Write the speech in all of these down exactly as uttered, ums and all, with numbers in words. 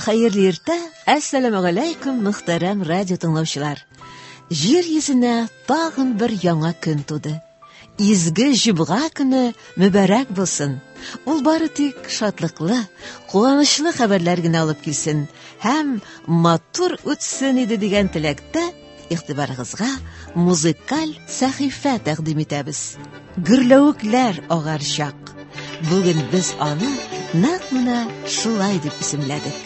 Хәерле иртә, әссәламу алейкум, мөхтәрәм радио тыңлаучылар. Җир йөзенә тагын бер яңа көн туды. Изге җомга көне мөбарәк булсын. Ул бары тик шатлыклы, куанычлы хәбәрләр генә алып килсен һәм матур үтсен иде дигән теләктә игътибарыгызга музыкаль сәхифә тәкъдим итәбез. Гөрләвекләр агарчак. Бүген без аны нәкъ менә шулай дип исемләдек.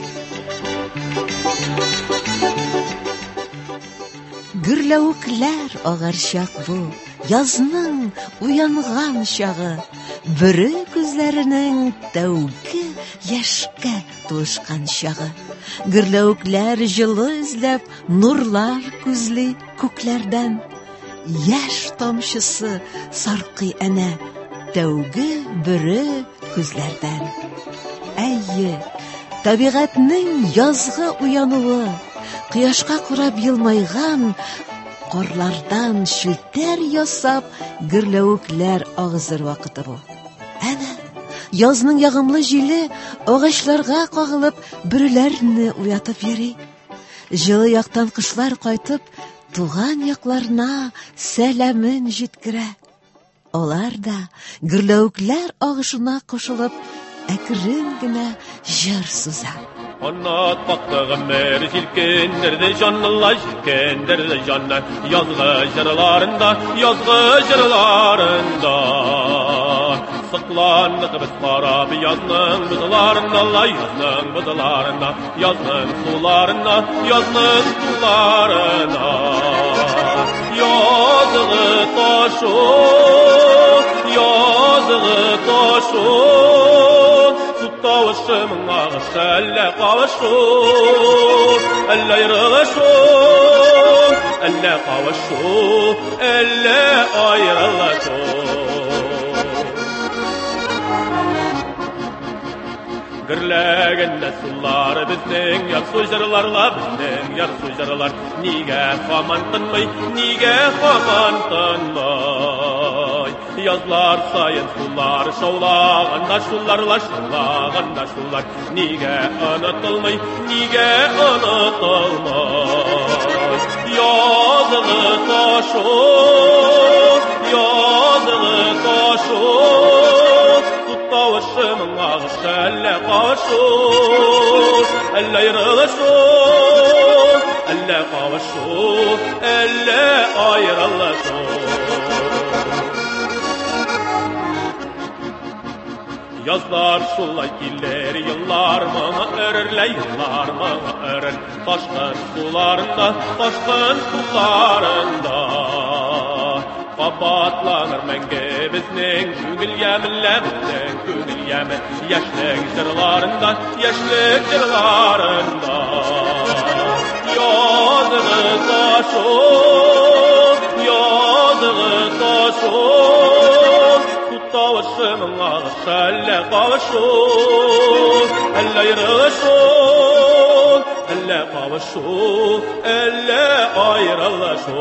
Гөрләвекләр агарчак бу, язның уянган чагы, бүре күзләренең тәүге яшькә тулышкан чагы. Гөрләвекләр җылы эзләп нурлар күзли күкләрдән, яшь тамчысы саркый әнә тәүге бүре күзләрдән. Әйе, табигатьнең язгы уянуы, кояшка карап елмайган карлардан шелтәр ясап гөрләвекләр агызыр вакыты бу. Әнә язның ягымлы җиле агачларга кагылып бүреләрне уятып йөри. Җылы яктан кышлар кайтып туган якларына сәламын җиткерә. Алар да гөрләвекләр агышына кушылып әкрен генә җыр суза. Anlat baktığım mer silkendirdi canlılar silkendirdi canlı yazgı jırlarında yazgı jırlarında sıklandık biz karab yazның bızlarında yazның bızlarında yazның sularında yazның sularında yazgı taşı yazgı taşı Tavşımın ağışı elle kavuşu, elle yırılışu, elle kavuşu, elle ayrılışu. Gürlegende sular bizning yarsu jırlarla bizning yarsu jırlar nige haman tınmay, nige haman tınmay. Yazlar sayın sular şaulağında şullarla şaulağında şullar nige unutulmay, nige unutulmay. Yazılı taşı, yazılı taşı Tavşımın ağışı elle kavuşu, elle yırılışu, elle kavuşu, elle ayrılışu. Yazlar şulay killer, yıllar mı örürler, yıllar mı örür. Taşkın sularında, taşkın sularında. Qabatlanır məngə bizning küngül yəminlə bizning küngül yəmin yaşlık jırlarında yaşlık jırlarında yazığı taşı yazığı taşı Tavşımın ağışı elle kavuşu elle yırılışu elle kavuşu elle ayrılışu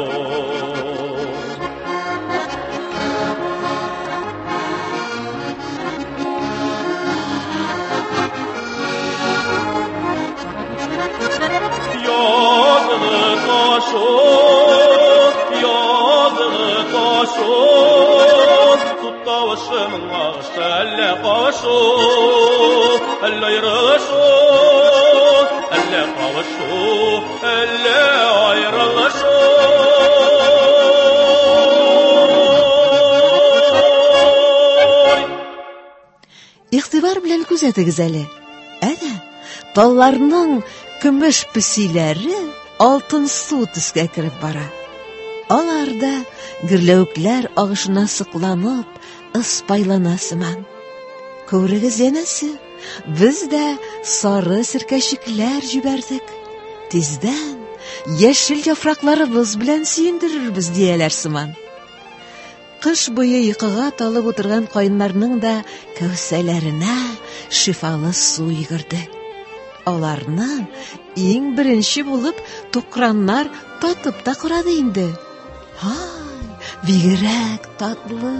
Yazığı taşı, yazığı taşı Tut tavşımın ağışı elle kavuşu, elle yırılışu, elle kavuşu, elle ayrılışu İğtibar белән күзәтегез әле. Әнә талларның көмеш песиләре алтын су төскә кереп бара. Алар да гөрләвекләр агышына сыкланып, ыспайлана сыман. Күрегез янәсе, без дә сары сиркәчекләр җибәрдек. Тиздән яшел яфракларыбыз белән сөендерербез дияләр сыман. Кыш буе йокыга талып утырган каеннарның да кәүсәләренә шифалы су йөгерде. Аларны иң беренче булып тукраннар татып та карады инде. Һай, бигрәк татлы.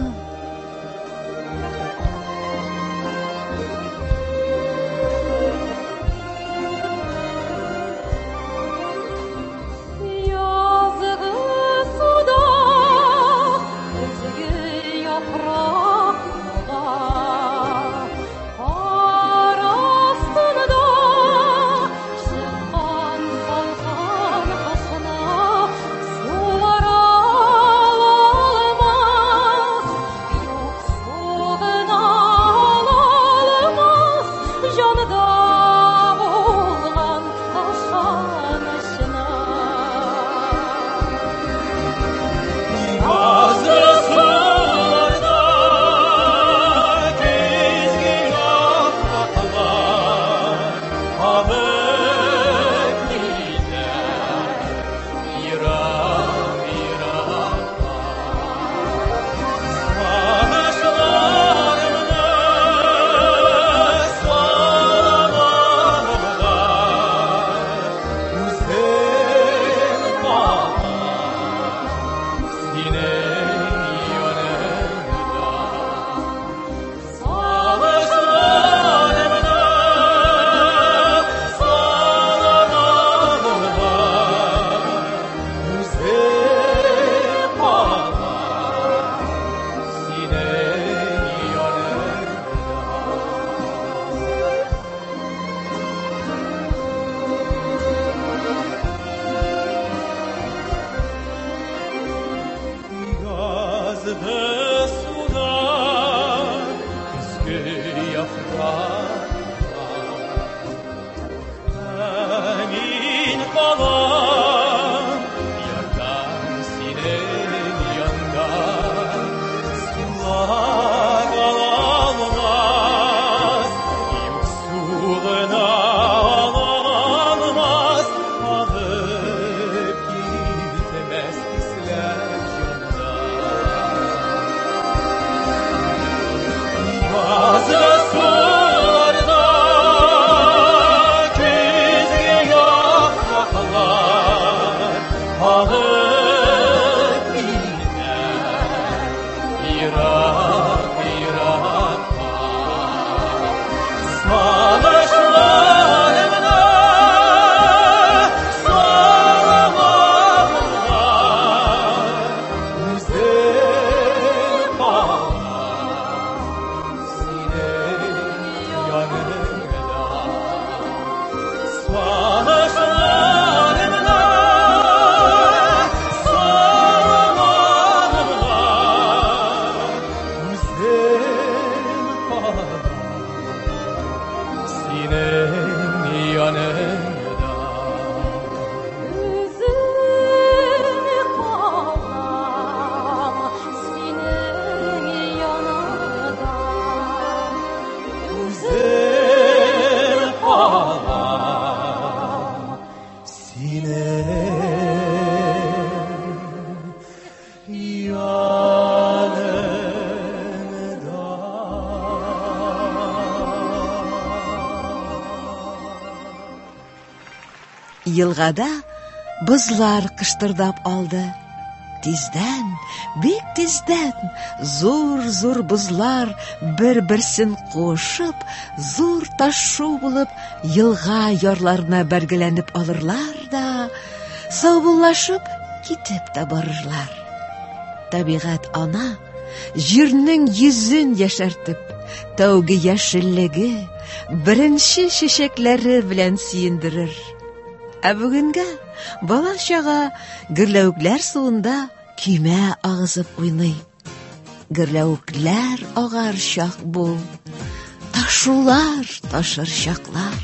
Yılgada buzlar kıştırdap aldı. Tizden, bek tizden, zor-zor buzlar bir-birsin qo'shib, zor taşşu bulup yılga yarlarına bergelenip alırlar da, savunlaşıp gitip de barırlar. Tabiat ana, jirning yüzün yaşartıp, tavgi yaşilligi, birinchi şişekleri bilen siyindirir. Бүгінгі бала шаға гірләукләр суында күймә ағызып уйный. Гірләукләр ағар шақ бұл, ташулар ташыр шақлар.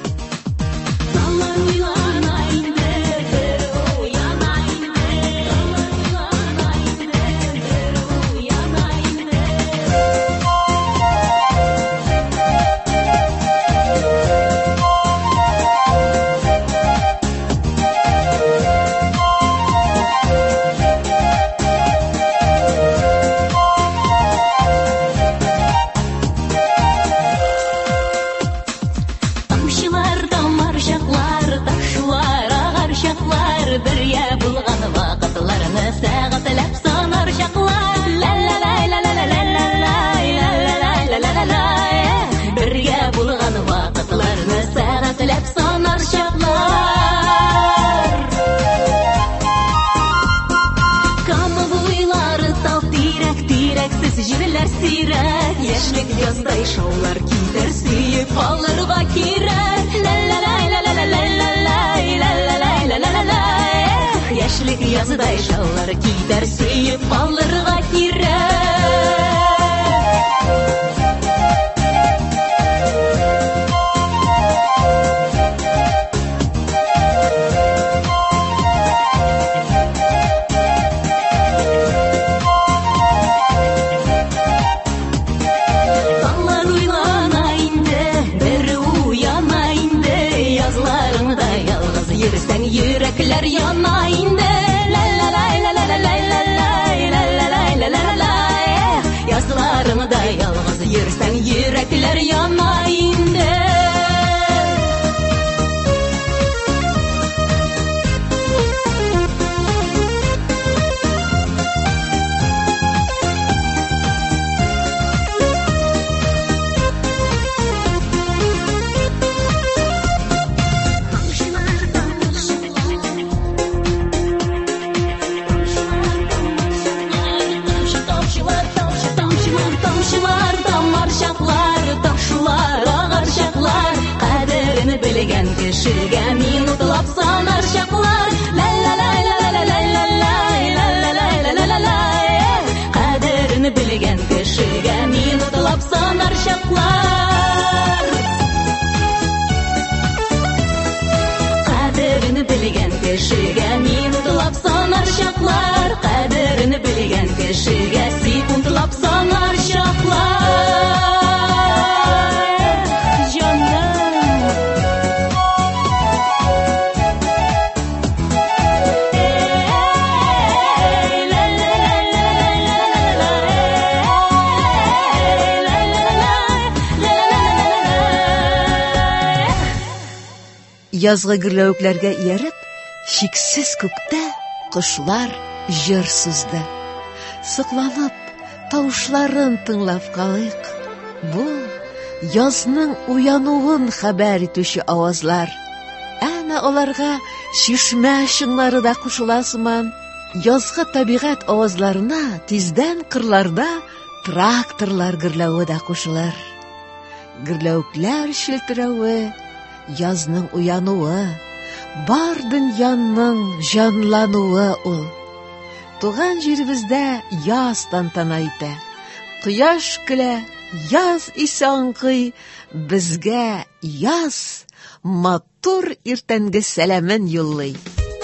Яшьлек яздай шаулар китер сөйіп алырға кирәк. Яшьлек яздай шаулар китер сөйіп алырға кирәк. Yürekler yana indi, la la la la la la la la la la la la. Yazlarımda yalnız yürsen yürekler yana indi. Bilgen kişiga minutlap sanar şaklar. La la la la la la la la la la la la la. Kaderini bilgen kişiga minutlap sanar şaklar. Kaderini bilgen kişiga minutlap sanar şaklar. Kaderini bilgen kişiga sekundlap sanar şaklar. Yazgı gürlәүкләргә ияреп, шиксез күктә Кошлар җыр сузды. Сыкланып, тавышларын тыңлап калыйк. Бу язның уянуын хәбәр итүче авазлар. Әнә аларга шишмә шыңнары да кушыла сыман. Язгы табигать авазларына тиздән кырларда тракторлар гөрләве дә кушылыр. Гөрләүкләр шелтерәве, язның уянуы, бар дөньяның җанлануы ул. Туган җиребездә яз тантана итә. Кояш көлә, яз исе аңкый, безгә яз матур иртәнге сәламен юллый.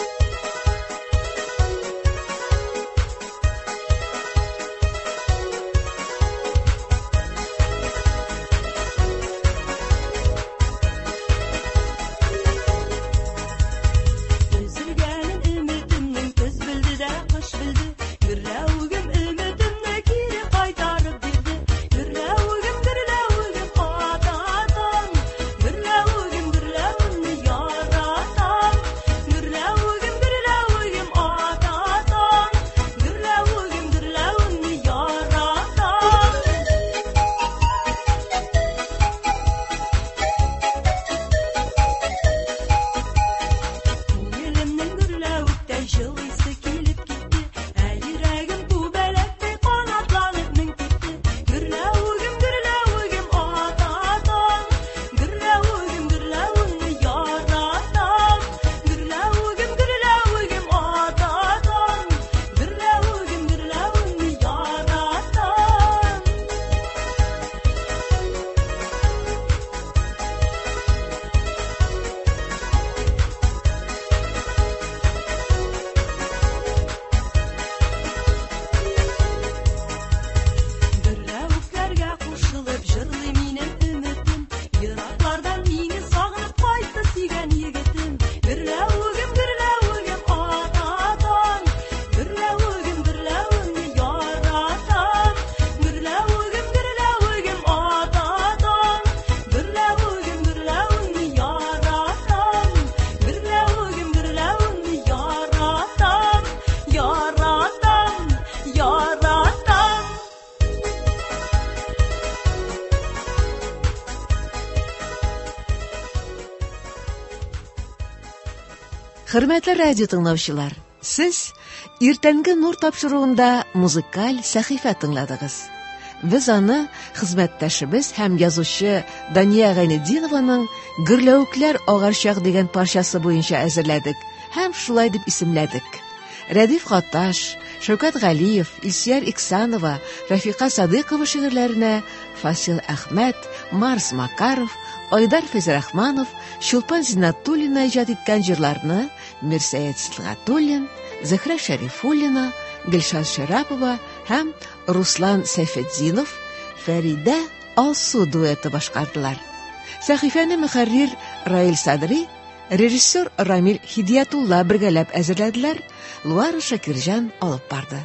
Хөрмәтле радио тыңлаучылар, сез иртәнге нур тапшыруында музыкаль сәхифә тыңладыгыз. Без аны хезмәттәшебез һәм язучы Дания Гайнетдинованың «Гөрләүкләр агарчак» дигән парчасы буенча әзерләдек һәм шулай дип исемләдек. Рәдиф Гатташ, Шәүкәт Галиев, Илсияр Иксанова, Рафика Садыйкова шигырьләренә Фасил Әхмәт, Марс Макаров, Айдар Фәйзрахманов, Чулпан Зиннатуллина иҗат иткән җырларны Мирсәет Силгатуллин, Зөһрә Шәрифуллина, Гөлшат Шәрапова һәм Руслан Сәйфетдинов, Фәридә Алсу дуэты башкардылар. Сәхифәне мөхәррир Раил Садри, режиссер Рамил Хидиятулла бергәләп әзерләделәр, Луара Шакирҗан алып барды.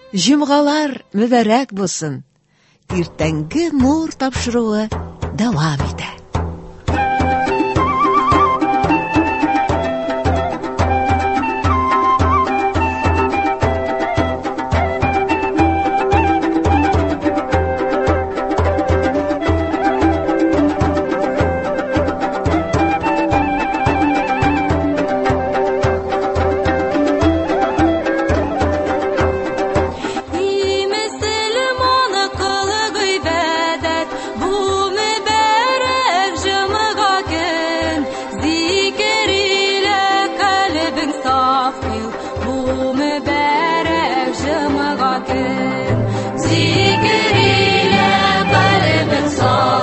Җомгалар мөбарәк булсын. Иртәнге нур тапшыруы дәвам итә. Zikr ile kalbim saf